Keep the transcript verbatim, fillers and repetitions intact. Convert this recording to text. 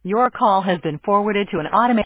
Your call has been forwarded to an automated